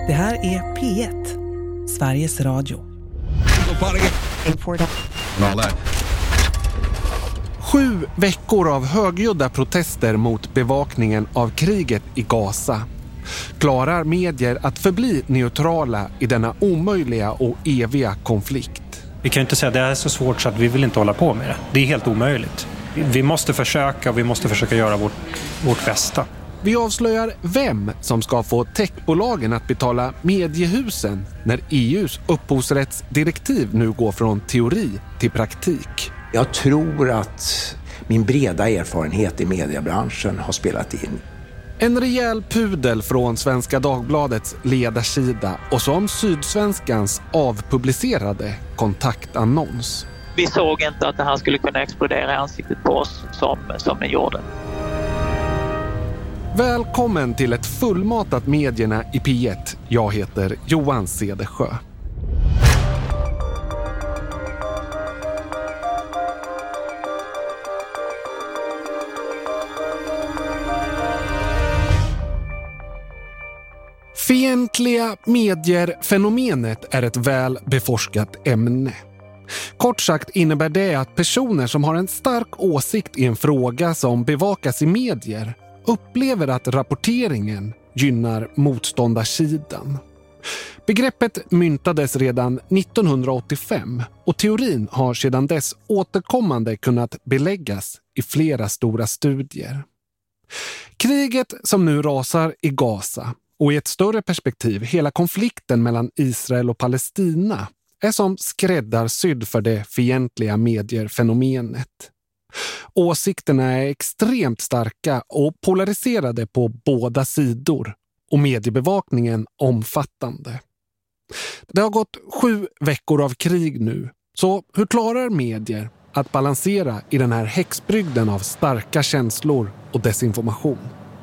Det här är P1, Sveriges Radio. 7 veckor av högljudda protester mot bevakningen av kriget i Gaza. Klarar medier att förbli neutrala i denna omöjliga och eviga konflikt? Vi kan ju inte säga att det är så svårt så att vi vill inte hålla på med det. Det är helt omöjligt. Vi måste försöka och vi måste försöka göra vårt bästa. Vi avslöjar vem som ska få techbolagen att betala mediehusen när EUs upphovsrättsdirektiv nu går från teori till praktik. Jag tror att min breda erfarenhet i mediebranschen har spelat in. En rejäl pudel från Svenska Dagbladets ledarsida och som Sydsvenskans avpublicerade kontaktannons. Vi såg inte att det här skulle kunna explodera i ansiktet på oss som det gjorde. Välkommen till ett fullmatat medierna i P1. Jag heter Johan Cedersjö. Fientliga medier-fenomenet är ett väl beforskat ämne. Kort sagt innebär det att personer som har en stark åsikt i en fråga som bevakas i medier upplever att rapporteringen gynnar motståndarsidan. Begreppet myntades redan 1985 och teorin har sedan dess återkommande kunnat beläggas i flera stora studier. Kriget som nu rasar i Gaza och i ett större perspektiv hela konflikten mellan Israel och Palestina är som skräddarsydd för det fientliga medier-fenomenet. Åsikterna är extremt starka och polariserade på båda sidor och mediebevakningen omfattande. Det har gått 7 veckor av krig nu, så hur klarar medier att balansera i den här häxbrygden av starka känslor och desinformation?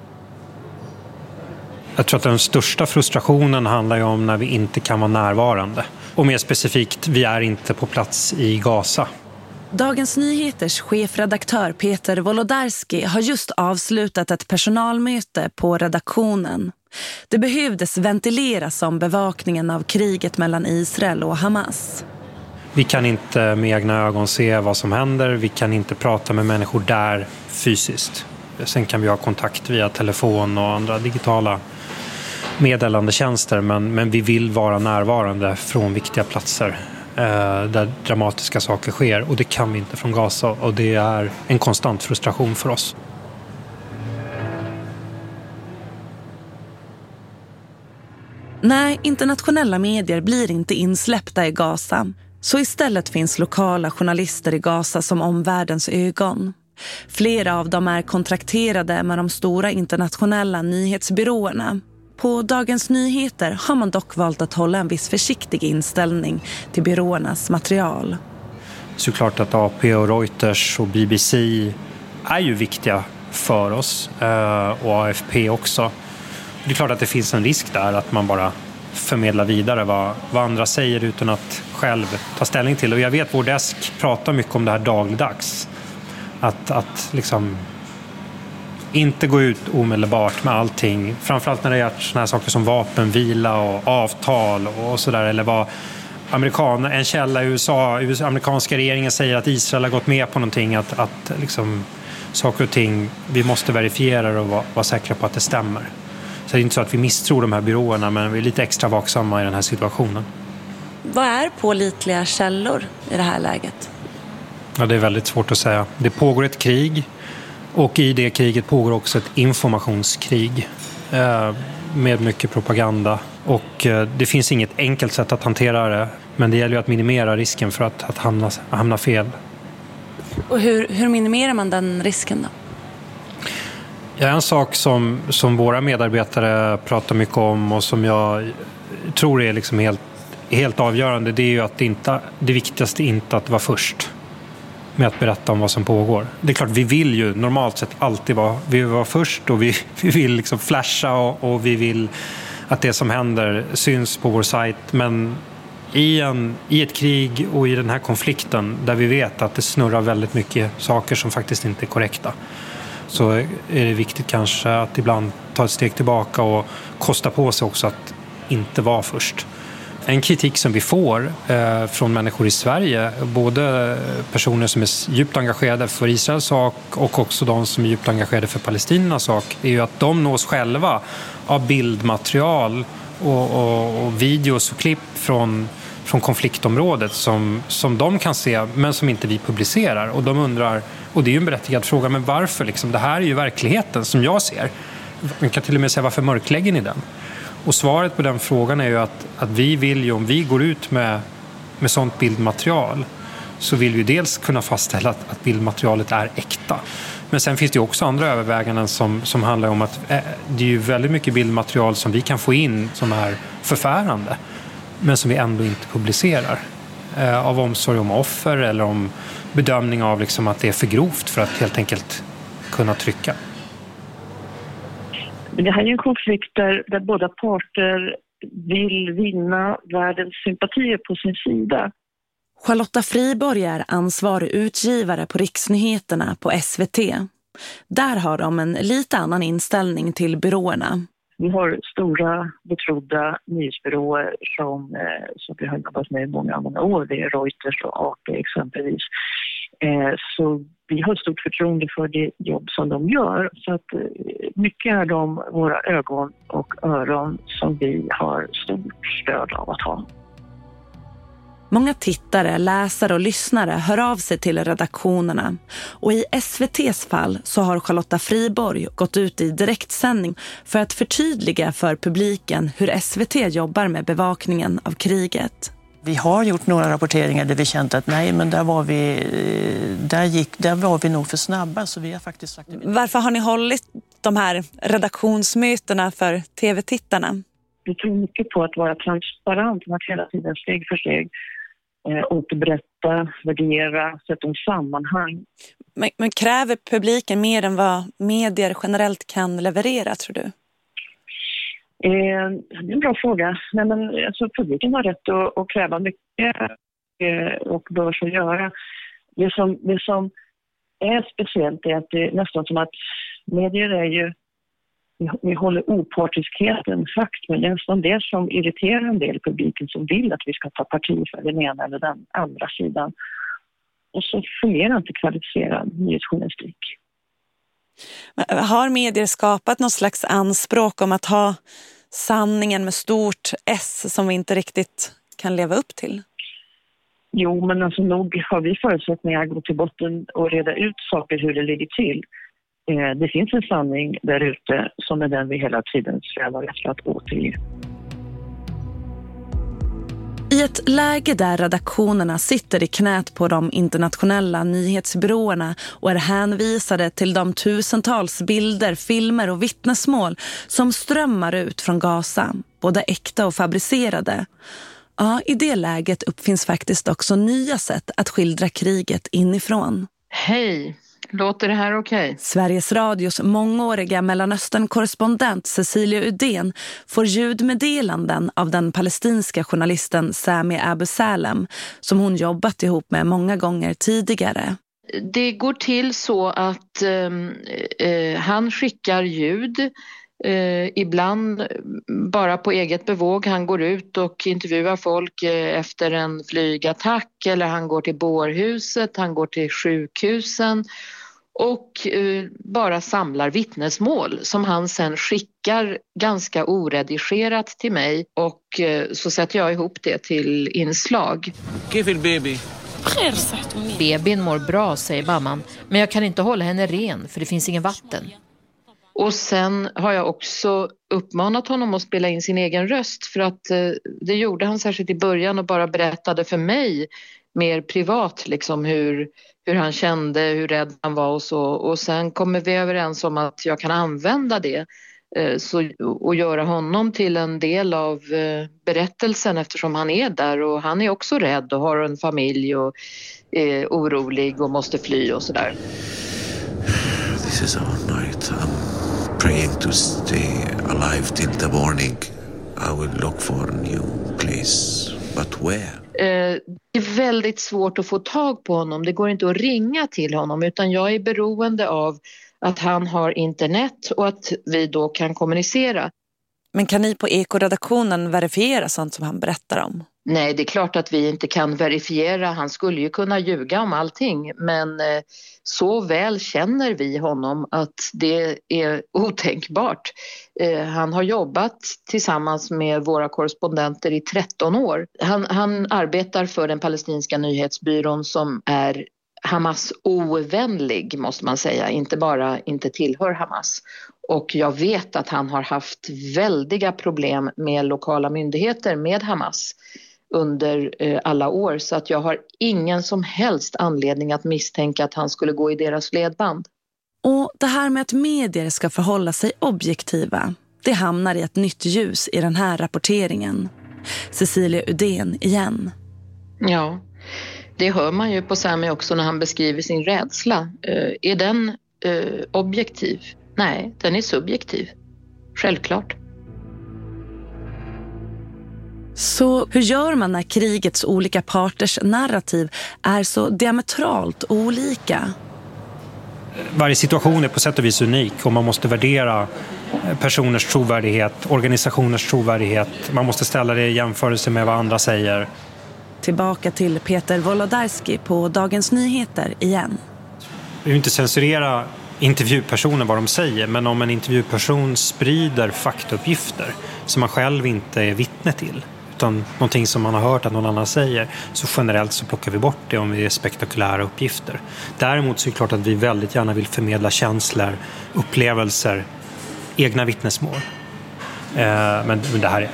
Jag tror att den största frustrationen handlar ju om när vi inte kan vara närvarande. Och mer specifikt, vi är inte på plats i Gaza. Dagens Nyheters chefredaktör Peter Wolodarski har just avslutat ett personalmöte på redaktionen. Det behövdes ventileras om bevakningen av kriget mellan Israel och Hamas. Vi kan inte med egna ögon se vad som händer. Vi kan inte prata med människor där fysiskt. Sen kan vi ha kontakt via telefon och andra digitala meddelandetjänster. Men vi vill vara närvarande från viktiga platser där dramatiska saker sker. Och det kan vi inte från Gaza. Och det är en konstant frustration för oss. Nej, internationella medier blir inte insläppta i Gaza. Så istället finns lokala journalister i Gaza som omvärldens ögon. Flera av dem är kontrakterade med de stora internationella nyhetsbyråerna. På Dagens Nyheter har man dock valt att hålla en viss försiktig inställning till byråernas material. Såklart att AP och Reuters och BBC är ju viktiga för oss och AFP också. Det är klart att det finns en risk där att man bara förmedlar vidare vad andra säger utan att själv ta ställning till. Och jag vet vår desk pratar mycket om det här dagligdags. Att liksom inte gå ut omedelbart med allting. Framförallt när det är såna här saker som vapenvila och avtal och sådär. Eller vad en källa i USA, amerikanska regeringen säger att Israel har gått med på någonting. Att liksom saker och ting, vi måste verifiera det och vara säkra på att det stämmer. Så det är inte så att vi misstror de här byråerna, men vi är lite extra vaksamma i den här situationen. Vad är pålitliga källor i det här läget? Ja, det är väldigt svårt att säga. Det pågår ett krig och i det kriget pågår också ett informationskrig med mycket propaganda. Och det finns inget enkelt sätt att hantera det, men det gäller ju att minimera risken för att hamna fel. Och hur minimerar man den risken då? Ja, en sak som våra medarbetare pratar mycket om och som jag tror är liksom helt avgörande, det är ju att det viktigaste inte att vara först med att berätta om vad som pågår. Det är klart, vi vill ju normalt sett alltid vara först och vi vill liksom flasha och vi vill att det som händer syns på vår sajt. Men i ett krig och i den här konflikten där vi vet att det snurrar väldigt mycket saker som faktiskt inte är korrekta, så är det viktigt kanske att ibland ta ett steg tillbaka och kosta på sig också att inte vara först. En kritik som vi får från människor i Sverige, både personer som är djupt engagerade för Israels sak och också de som är djupt engagerade för palestiniernas sak, är ju att de nås själva av bildmaterial och videos och klipp från konfliktområdet som de kan se men som inte vi publicerar. Och de undrar, och det är ju en berättigad fråga, men varför liksom? Det här är ju verkligheten som jag ser. Man kan till och med säga, varför mörklägger ni den? Och svaret på den frågan är ju att vi vill ju, om vi går ut med sånt bildmaterial, så vill vi dels kunna fastställa att bildmaterialet är äkta. Men sen finns det ju också andra överväganden som handlar om att det är ju väldigt mycket bildmaterial som vi kan få in som är förfärande, men som vi ändå inte publicerar. Av omsorg om offer eller om bedömning av liksom att det är för grovt för att helt enkelt kunna trycka. Det här är en konflikt där båda parter vill vinna världens sympatier på sin sida. Charlotta Friborg är ansvarig utgivare på Riksnyheterna på SVT. Där har de en lite annan inställning till byråerna. Vi har stora betrodda nyhetsbyråer som vi har jobbat med i många år. Det är Reuters och AP exempelvis. Så vi har stort förtroende för det jobb som de gör. Så att mycket är våra ögon och öron som vi har stort stöd av att ha. Många tittare, läsare och lyssnare hör av sig till redaktionerna. Och i SVT:s fall så har Charlotta Friborg gått ut i direktsändning för att förtydliga för publiken hur SVT jobbar med bevakningen av kriget. Vi har gjort några rapporteringar där vi känt att nej, men där var vi nog för snabba, så vi har faktiskt sagt det. Varför har ni hållit de här redaktionsmötena för tv-tittarna? Vi tror mycket på att vara transparent, att hela tiden steg för steg återberätta, värdera, sätta en sammanhang. Men kräver publiken mer än vad medier generellt kan leverera, tror du? Det är en bra fråga. Nej, men, alltså, publiken har rätt att kräva mycket och bör så göra. Det som är speciellt är att det är nästan som att medier är ju, vi håller opartiskheten högt, men det är nästan det som irriterar en del publiken som vill att vi ska ta parti för den ena eller den andra sidan. Och så fungerar inte kvalificerad nyhetsjournalistik. Har medier skapat någon slags anspråk om att ha sanningen med stort S som vi inte riktigt kan leva upp till? Jo, men alltså nog har vi förutsättningar att gå till botten och reda ut saker hur det ligger till. Det finns en sanning där ute som är den vi hela tiden strävar efter att återge. I ett läge där redaktionerna sitter i knät på de internationella nyhetsbyråerna och är hänvisade till de tusentals bilder, filmer och vittnesmål som strömmar ut från Gaza, både äkta och fabricerade. Ja, i det läget uppfinns faktiskt också nya sätt att skildra kriget inifrån. Hej! Låter det här okej? Sveriges Radios mångåriga Mellanöstern-korrespondent Cecilia Udén får ljudmeddelanden av den palestinska journalisten Sami Abu Salem som hon jobbat ihop med många gånger tidigare. Det går till så att han skickar ljud, ibland bara på eget bevåg. Han går ut och intervjuar folk efter en flygattack, eller han går till bårhuset, han går till sjukhusen och bara samlar vittnesmål som han sen skickar ganska oredigerat till mig, och så sätter jag ihop det till inslag. Bebin mår bra, säger mamman, men jag kan inte hålla henne ren för det finns ingen vatten. Och sen har jag också uppmanat honom att spela in sin egen röst, för att det gjorde han särskilt i början och bara berättade för mig mer privat liksom hur han kände, hur rädd han var och så. Och sen kommer vi överens om att jag kan använda det och göra honom till en del av berättelsen, eftersom han är där och han är också rädd och har en familj och är orolig och måste fly och sådär. This is our night. I'm praying to stay alive till the morning. I will look for a new place, but where? Det är väldigt svårt att få tag på honom. Det går inte att ringa till honom, utan jag är beroende av att han har internet och att vi då kan kommunicera. Men kan ni på Eko-redaktionen verifiera sånt som han berättar om? Nej, det är klart att vi inte kan verifiera. Han skulle ju kunna ljuga om allting. Men så väl känner vi honom att det är otänkbart. Han har jobbat tillsammans med våra korrespondenter i 13 år. Han arbetar för den palestinska nyhetsbyrån som är Hamas ovänlig, måste man säga. Inte bara inte tillhör Hamas. Och jag vet att han har haft väldiga problem med lokala myndigheter med Hamas under alla år. Så att jag har ingen som helst anledning att misstänka att han skulle gå i deras ledband. Och det här med att medier ska förhålla sig objektiva, det hamnar i ett nytt ljus i den här rapporteringen. Cecilia Udén igen. Ja, det hör man ju på Sami också när han beskriver sin rädsla. Är den objektiv? Nej, den är subjektiv. Självklart. Så hur gör man när krigets olika parters narrativ är så diametralt olika? Varje situation är på sätt och vis unik och man måste värdera personers trovärdighet, organisationers trovärdighet. Man måste ställa det i jämförelse med vad andra säger. Tillbaka till Peter Wolodarski på Dagens Nyheter igen. Vi vill inte censurera intervjupersoner vad de säger, men om en intervjuperson sprider faktauppgifter som man själv inte är vittne till, utan någonting som man har hört att någon annan säger, så generellt så plockar vi bort det om det är spektakulära uppgifter. Däremot så är det klart att vi väldigt gärna vill förmedla känslor, upplevelser, egna vittnesmål. Men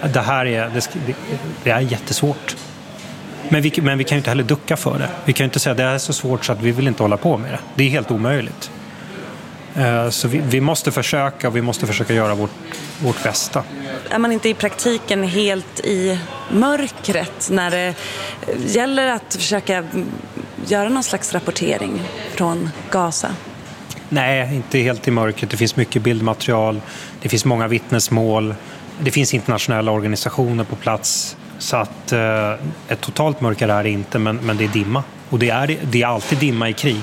det är jättesvårt. Men vi kan ju inte heller ducka för det. Vi kan ju inte säga att det är så svårt så att vi vill inte hålla på med det. Det är helt omöjligt. Så vi måste försöka, och vi måste försöka göra vårt bästa. Är man inte i praktiken helt i mörkret när det gäller att försöka göra någon slags rapportering från Gaza? Nej, inte helt i mörkret. Det finns mycket bildmaterial. Det finns många vittnesmål. Det finns internationella organisationer på plats. Så att ett totalt mörker är det inte, men det är dimma. Och det är alltid dimma i krig.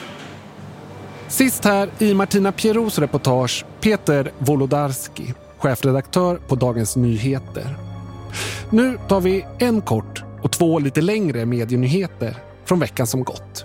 Sist här i Martina Pieros reportage Peter Wolodarski, chefredaktör på Dagens Nyheter. Nu tar vi en kort och 2 lite längre medienyheter från veckan som gått.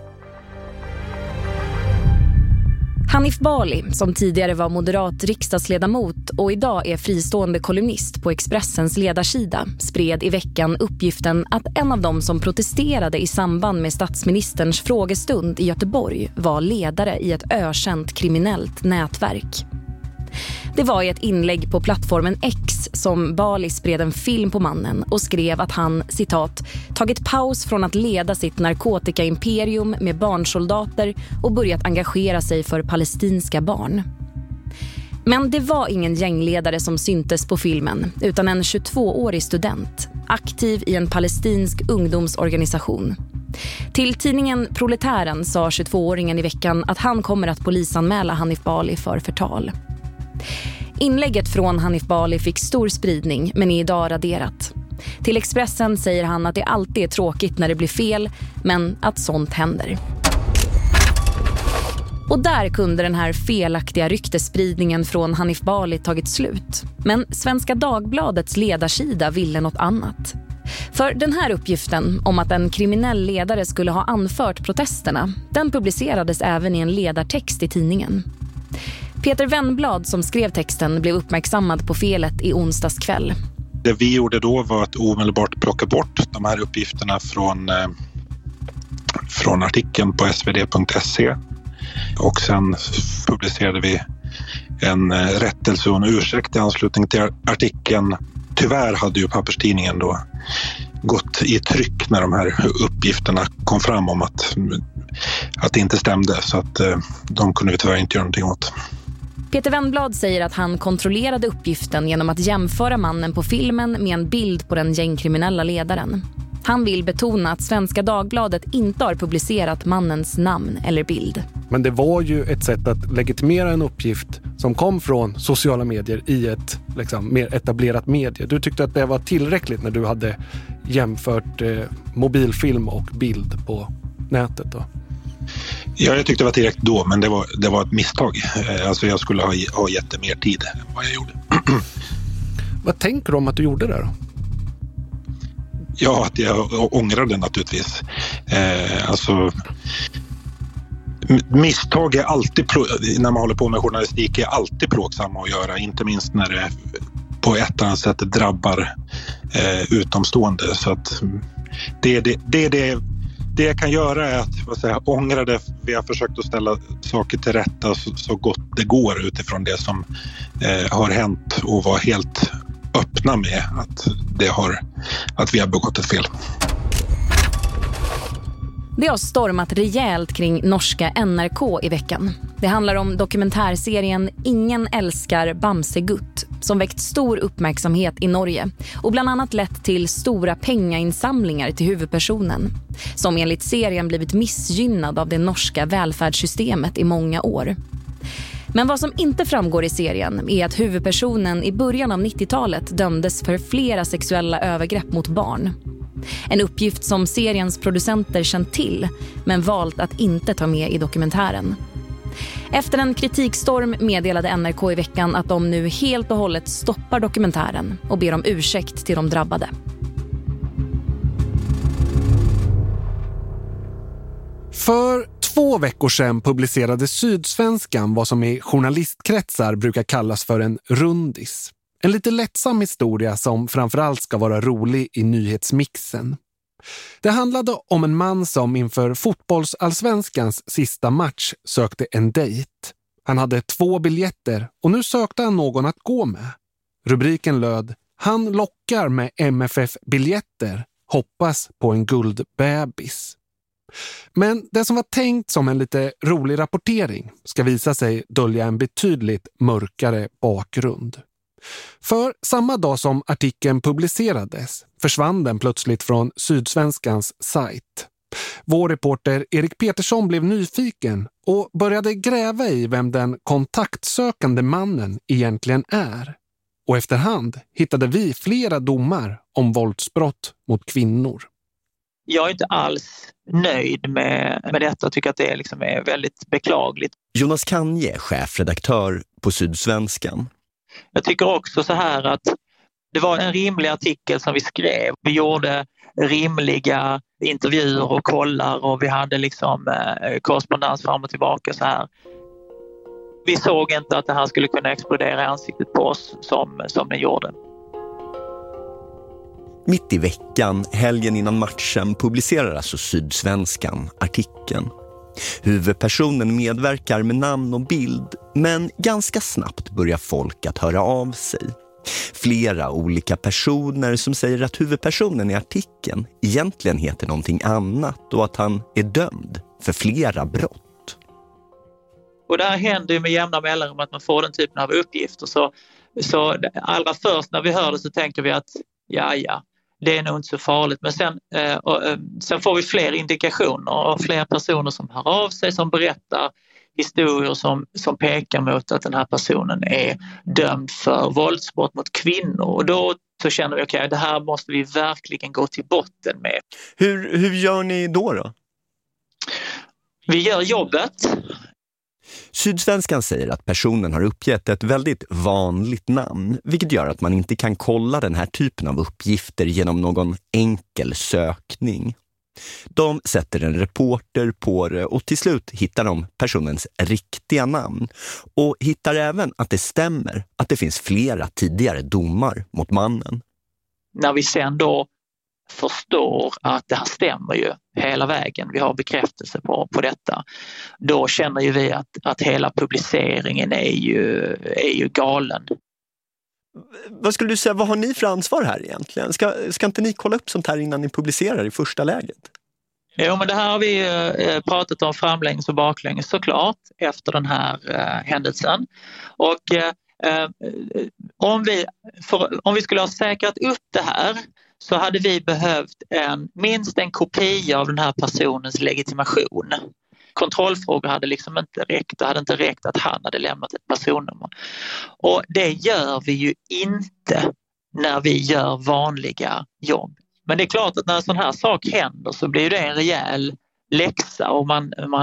Hanif Bali, som tidigare var moderat riksdagsledamot och idag är fristående kolumnist på Expressens ledarsida, spred i veckan uppgiften att en av dem som protesterade i samband med statsministerns frågestund i Göteborg var ledare i ett ökänt kriminellt nätverk. Det var i ett inlägg på plattformen X som Bali spred en film på mannen och skrev att han, citat, tagit paus från att leda sitt narkotikaimperium med barnsoldater och börjat engagera sig för palestinska barn. Men det var ingen gängledare som syntes på filmen, utan en 22-årig student, aktiv i en palestinsk ungdomsorganisation. Till tidningen Proletären sa 22-åringen i veckan att han kommer att polisanmäla Hanif Bali för förtal. Inlägget från Hanif Bali fick stor spridning, men är idag raderat. Till Expressen säger han att det alltid är tråkigt när det blir fel, men att sånt händer. Och där kunde den här felaktiga ryktespridningen från Hanif Bali tagit slut. Men Svenska Dagbladets ledarsida ville något annat. För den här uppgiften om att en kriminell ledare skulle ha anfört protesterna, den publicerades även i en ledartext i tidningen. Peter Wennblad som skrev texten blev uppmärksammad på felet i onsdags kväll. Det vi gjorde då var att omedelbart plocka bort de här uppgifterna från artikeln på svd.se. Och sen publicerade vi en rättelse och en ursäkt i anslutning till artikeln. Tyvärr hade ju papperstidningen då gått i tryck när de här uppgifterna kom fram om att det inte stämde, så att de kunde vi tyvärr inte göra någonting åt. Peter Wennblad säger att han kontrollerade uppgiften genom att jämföra mannen på filmen med en bild på den gängkriminella ledaren. Han vill betona att Svenska Dagbladet inte har publicerat mannens namn eller bild. Men det var ju ett sätt att legitimera en uppgift som kom från sociala medier i ett mer etablerat medie. Du tyckte att det var tillräckligt när du hade jämfört mobilfilm och bild på nätet då? Ja, jag tyckte det var tillräckligt då, men det var ett misstag. Alltså jag skulle ha gett det mer tid än vad jag gjorde. Vad tänker du om att du gjorde det då? Ja, att jag ångrade naturligtvis. Alltså, misstag är alltid, när man håller på med journalistik, är alltid plågsamma att göra. Inte minst när det på ett eller annat sätt drabbar utomstående. Så att det jag kan göra är att ångra det. Vi har försökt att ställa saker till rätta så gott det går utifrån det som har hänt och vara helt öppna med att vi har begått ett fel. Det har stormat rejält kring norska NRK i veckan. Det handlar om dokumentärserien Ingen älskar Bamsegutt som väckt stor uppmärksamhet i Norge och bland annat lett till stora pengainsamlingar till huvudpersonen som enligt serien blivit missgynnad av det norska välfärdssystemet i många år. Men vad som inte framgår i serien är att huvudpersonen i början av 90-talet dömdes för flera sexuella övergrepp mot barn. En uppgift som seriens producenter känt till men valt att inte ta med i dokumentären. Efter en kritikstorm meddelade NRK i veckan att de nu helt och hållet stoppar dokumentären och ber om ursäkt till de drabbade. För 2 veckor sedan publicerade Sydsvenskan vad som i journalistkretsar brukar kallas för en rundis. En lite lättsam historia som framförallt ska vara rolig i nyhetsmixen. Det handlade om en man som inför fotbollsallsvenskans sista match sökte en dejt. Han hade 2 biljetter och nu sökte han någon att gå med. Rubriken löd: Han lockar med MFF-biljetter, hoppas på en guldbebis. Men det som var tänkt som en lite rolig rapportering ska visa sig dölja en betydligt mörkare bakgrund. För samma dag som artikeln publicerades försvann den plötsligt från Sydsvenskans sajt. Vår reporter Erik Petersson blev nyfiken och började gräva i vem den kontaktsökande mannen egentligen är. Och efterhand hittade vi flera domar om våldsbrott mot kvinnor. Jag är inte alls nöjd med detta och tycker att det är väldigt beklagligt. Jonas Kanje, chefredaktör på Sydsvenskan. Jag tycker också så här att det var en rimlig artikel som vi skrev. Vi gjorde rimliga intervjuer och kollar och vi hade korrespondens fram och tillbaka så här. Vi såg inte att det här skulle kunna explodera i ansiktet på oss som det gjorde. Mitt i veckan, helgen innan matchen, publicerar alltså Sydsvenskan artikeln. Huvudpersonen medverkar med namn och bild, men ganska snabbt börjar folk att höra av sig. Flera olika personer som säger att huvudpersonen i artikeln egentligen heter någonting annat och att han är dömd för flera brott. Och det här händer ju med jämna mellanrum att man får den typen av uppgifter. Så allra först när vi hör det så tänker vi att ja, det är nog inte så farligt. Men sen får vi fler indikationer och fler personer som hör av sig, som berättar historier som pekar mot att den här personen är dömd för våldsbrott mot kvinnor. Och då så känner vi okej, det här måste vi verkligen gå till botten med. Hur gör ni då? Vi gör jobbet. Sydsvenskan säger att personen har uppgett ett väldigt vanligt namn, vilket gör att man inte kan kolla den här typen av uppgifter genom någon enkel sökning. De sätter en reporter på det och till slut hittar de personens riktiga namn och hittar även att det stämmer att det finns flera tidigare domar mot mannen. När vi sen då förstår att det här stämmer ju hela vägen, vi har bekräftelse på detta, då känner ju vi att hela publiceringen är ju galen. Vad skulle du säga, vad har ni för ansvar här egentligen? Ska inte ni kolla upp sånt här innan ni publicerar i första läget? Jo, men det här har vi pratat om framlänges och baklänges såklart efter den här händelsen. Och om vi skulle ha säkrat upp det här så hade vi behövt minst en kopia av den här personens legitimation. Kontrollfrågor hade inte räckt. Det hade inte räckt att han hade lämnat ett personnummer. Och det gör vi ju inte när vi gör vanliga jobb. Men det är klart att när en sån här sak händer så blir det en rejäl läxa och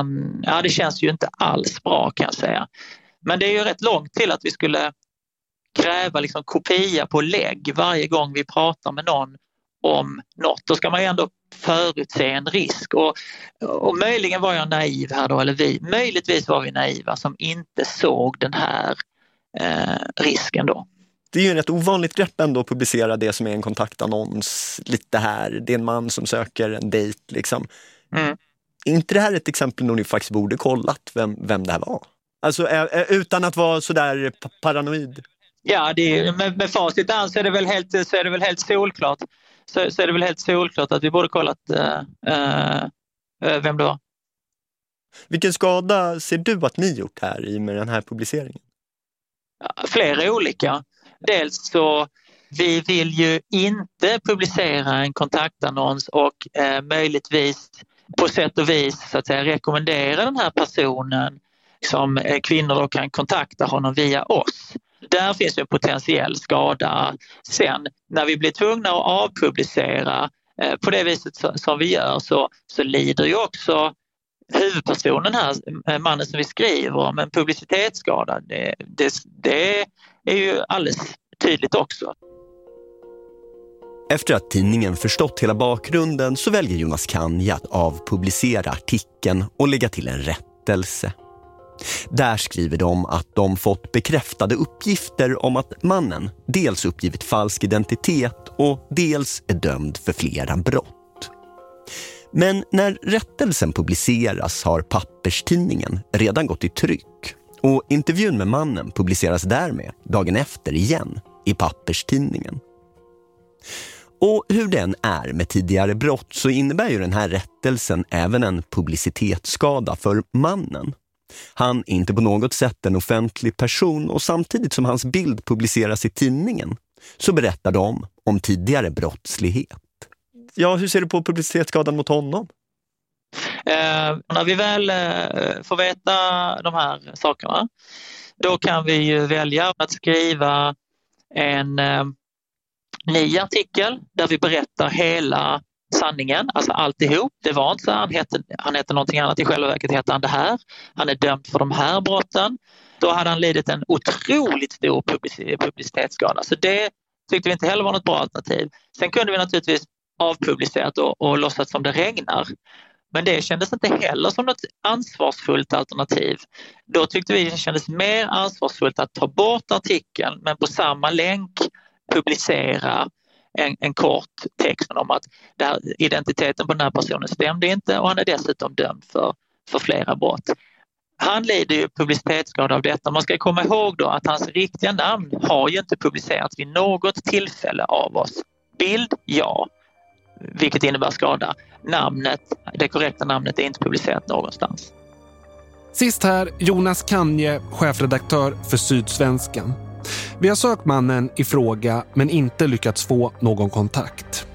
det känns ju inte alls bra kan jag säga. Men det är ju rätt långt till att vi skulle kräva liksom kopia på lägg varje gång vi pratar med någon om något. Då ska man ju ändå förutse en risk. Och möjligen var jag naiv här då, eller möjligtvis var vi naiva som inte såg den här risken då. Det är ju ett ovanligt grepp ändå att publicera det som är en kontaktannons lite här. Det är en man som söker en dejt liksom. Är inte det här ett exempel när ni faktiskt borde kollat vem det här var? Alltså utan att vara sådär paranoid. Ja, med facit an så är det väl helt solklart. Så är det väl helt solklart att vi borde kollat vem det var. Vilken skada ser du att ni gjort här i med den här publiceringen? Flera olika. Dels så vi vill ju inte publicera en kontaktannons och möjligtvis på sätt och vis så att säga rekommendera den här personen som kvinnor då kan kontakta honom via oss. Där finns en potentiell skada. Sen när vi blir tvungna att avpublicera på det viset som vi gör så lider ju också huvudpersonen här, mannen som vi skriver om, en publicitetsskada. Det är ju alldeles tydligt också. Efter att tidningen förstått hela bakgrunden så väljer Jonas Kanje att avpublicera artikeln och lägga till en rättelse. Där skriver de att de fått bekräftade uppgifter om att mannen dels uppgivit falsk identitet och dels är dömd för flera brott. Men när rättelsen publiceras har papperstidningen redan gått i tryck och intervjun med mannen publiceras därmed dagen efter igen i papperstidningen. Och hur den är med tidigare brott så innebär ju den här rättelsen även en publicitetsskada för mannen. Han är inte på något sätt en offentlig person och samtidigt som hans bild publiceras i tidningen så berättar de om tidigare brottslighet. Ja, hur ser du på publicitetsskadan mot honom? När vi väl får veta de här sakerna då kan vi ju välja att skriva en ny artikel där vi berättar hela sanningen, alltså alltihop. Det var inte så, han heter någonting annat, i själva verket heter han det här. Han är dömd för de här brotten. Då hade han lidit en otroligt stor publicitetsskada. Så det tyckte vi inte heller var något bra alternativ. Sen kunde vi naturligtvis avpublicerat och låtsas som det regnar. Men det kändes inte heller som något ansvarsfullt alternativ. Då tyckte vi det kändes mer ansvarsfullt att ta bort artikeln men på samma länk publicera en kort text om att identiteten på den här personen stämde inte och han är dessutom dömd för flera brott. Han lider ju publicitetsskada av detta. Man ska komma ihåg då att hans riktiga namn har ju inte publicerats vid något tillfälle av oss. Bild, ja. Vilket innebär skada. Det korrekta namnet är inte publicerat någonstans. Sist här Jonas Kanje, chefredaktör för Sydsvenskan. Vi har sökt mannen i fråga men inte lyckats få någon kontakt.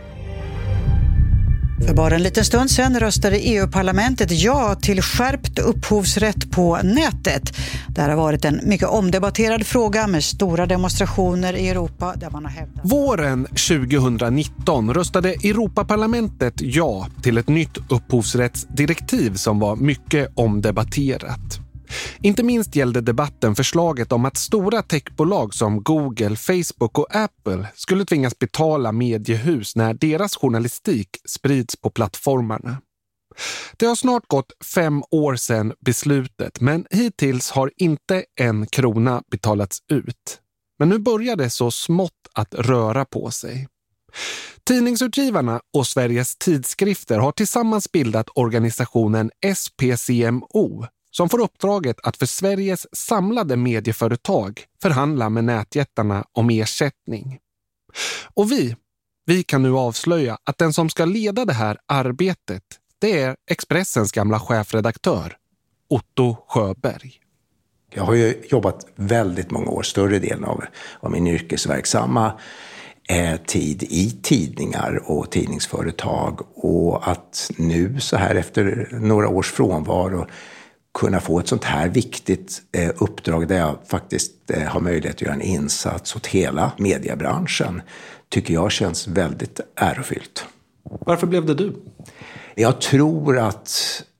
För bara en liten stund sedan röstade EU-parlamentet ja till skärpt upphovsrätt på nätet. Det har varit en mycket omdebatterad fråga med stora demonstrationer i Europa där man har hävdat. Våren 2019 röstade Europaparlamentet ja till ett nytt upphovsrättsdirektiv som var mycket omdebatterat. Inte minst gällde debatten förslaget om att stora techbolag som Google, Facebook och Apple skulle tvingas betala mediehus när deras journalistik sprids på plattformarna. Det har snart gått 5 år sedan beslutet men hittills har inte en krona betalats ut. Men nu börjar det så smått att röra på sig. Tidningsutgivarna och Sveriges tidskrifter har tillsammans bildat organisationen SPCMO som får uppdraget att för Sveriges samlade medieföretag förhandla med nätjättarna om ersättning. Och vi kan nu avslöja att den som ska leda det här arbetet, det är Expressens gamla chefredaktör, Otto Sjöberg. Jag har ju jobbat väldigt många år, större delen av min yrkesverksamma tid i tidningar och tidningsföretag. Och att nu så här efter några års frånvaro kunna få ett sånt här viktigt uppdrag där jag faktiskt har möjlighet att göra en insats åt hela mediebranschen tycker jag känns väldigt ärofyllt. Varför blev det du? Jag tror att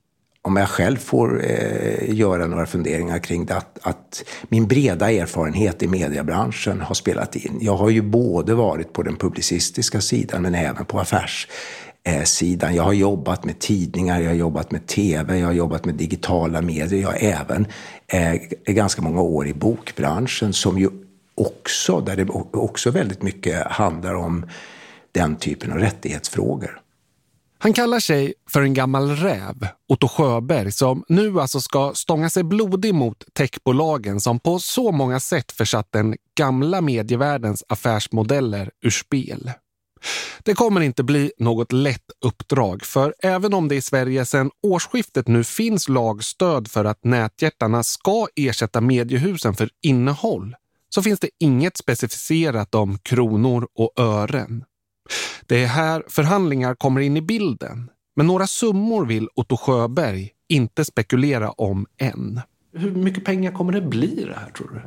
om jag själv får göra några funderingar kring det, att min breda erfarenhet i mediebranschen har spelat in. Jag har ju både varit på den publicistiska sidan men även på affärssidan. Jag har jobbat med tidningar, jag har jobbat med tv, jag har jobbat med digitala medier. Jag har även ganska många år i bokbranschen som ju också, där det också väldigt mycket handlar om den typen av rättighetsfrågor. Han kallar sig för en gammal räv, Otto Sjöberg, som nu alltså ska stånga sig blodig mot techbolagen som på så många sätt försatt den gamla medievärldens affärsmodeller ur spel. Det kommer inte bli något lätt uppdrag, för även om det i Sverige sedan årsskiftet nu finns lagstöd för att nätjättarna ska ersätta mediehusen för innehåll, så finns det inget specificerat om kronor och ören. Det är här förhandlingar kommer in i bilden, men några summor vill Otto Sjöberg inte spekulera om än. Hur mycket pengar kommer det bli det här, tror du?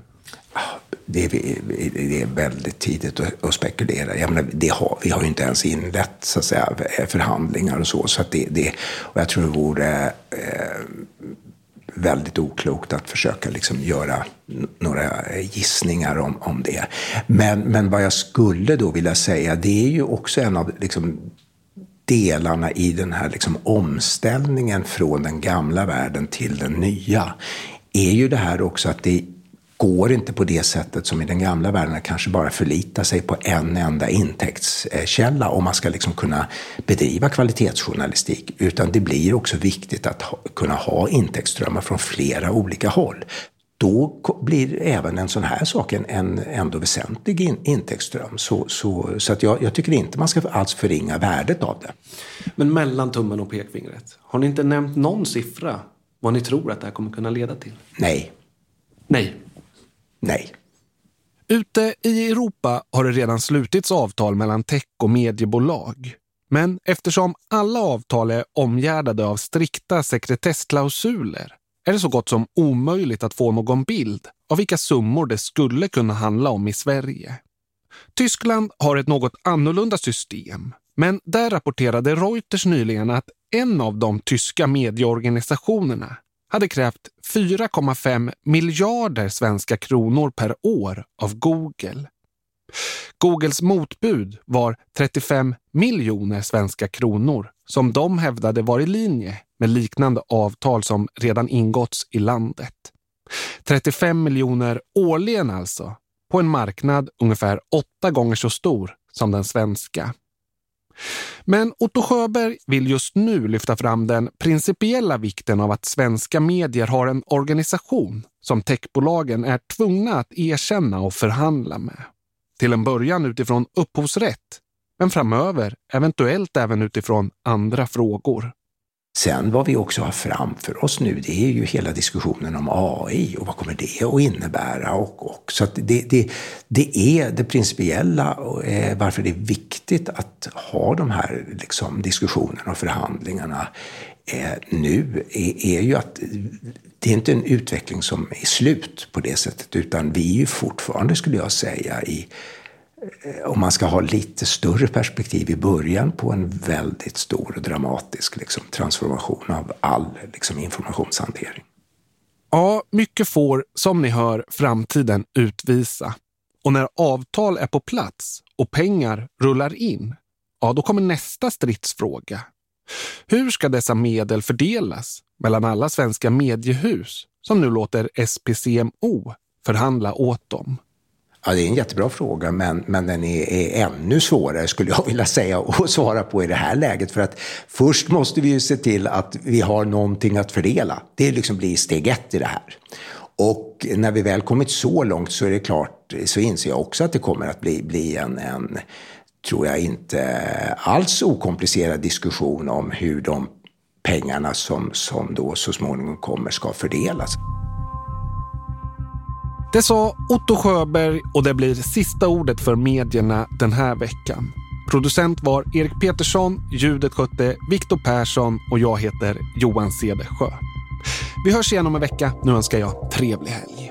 Det är väldigt tidigt att spekulera. Jag menar, vi har ju inte ens inlett så att säga, förhandlingar och så att och jag tror det vore väldigt oklokt att försöka liksom göra några gissningar om det. Men vad jag skulle då vilja säga, det är ju också en av liksom delarna i den här liksom omställningen från den gamla världen till den nya, är ju det här också att det går inte på det sättet som i den gamla världen, kanske bara förlita sig på en enda intäktskälla om man ska liksom kunna bedriva kvalitetsjournalistik, utan det blir också viktigt att kunna ha intäktsströmmar från flera olika håll. Då blir även en sån här sak en ändå väsentlig intäktsström. Så att jag tycker inte man ska alls förringa värdet av det. Men mellan tummen och pekfingret, har ni inte nämnt någon siffra vad ni tror att det här kommer kunna leda till? Nej. Ute i Europa har det redan slutits avtal mellan tech- och mediebolag. Men eftersom alla avtal är omgärdade av strikta sekretessklausuler är det så gott som omöjligt att få någon bild av vilka summor det skulle kunna handla om i Sverige. Tyskland har ett något annorlunda system, men där rapporterade Reuters nyligen att en av de tyska medieorganisationerna hade krävt 4,5 miljarder svenska kronor per år av Google. Googles motbud var 35 miljoner svenska kronor som de hävdade var i linje med liknande avtal som redan ingåtts i landet. 35 miljoner årligen alltså, på en marknad ungefär 8 gånger så stor som den svenska. Men Otto Sjöberg vill just nu lyfta fram den principiella vikten av att svenska medier har en organisation som techbolagen är tvungna att erkänna och förhandla med. Till en början utifrån upphovsrätt, men framöver eventuellt även utifrån andra frågor. Sen vad vi också har framför oss nu, det är ju hela diskussionen om AI och vad kommer det att innebära. Och så att det är det principiella, varför det är viktigt att ha de här liksom diskussionerna och förhandlingarna nu är ju att det är inte en utveckling som är slut på det sättet, utan vi är ju fortfarande, skulle jag säga, om man ska ha lite större perspektiv, i början på en väldigt stor och dramatisk liksom transformation av all liksom informationshantering. Ja, mycket får, som ni hör, framtiden utvisa. Och när avtal är på plats och pengar rullar in, ja, då kommer nästa stridsfråga. Hur ska dessa medel fördelas mellan alla svenska mediehus som nu låter SPCMO förhandla åt dem? Ja, det är en jättebra fråga, men den är ännu svårare, skulle jag vilja säga, att svara på i det här läget. För att först måste vi ju se till att vi har någonting att fördela. Det liksom blir steg 1 i det här. Och när vi väl kommit så långt så är det klart, så inser jag också att det kommer att bli en tror jag inte alls okomplicerad diskussion om hur de pengarna som då så småningom kommer ska fördelas. Det sa Otto Sjöberg och det blir sista ordet för medierna den här veckan. Producent var Erik Petersson, ljudet skötte Viktor Persson och jag heter Johan Cedersjö. Vi hörs igen om en vecka. Nu önskar jag trevlig helg.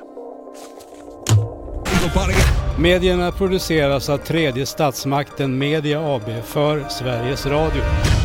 Medierna produceras av tredje statsmakten Media AB för Sveriges Radio.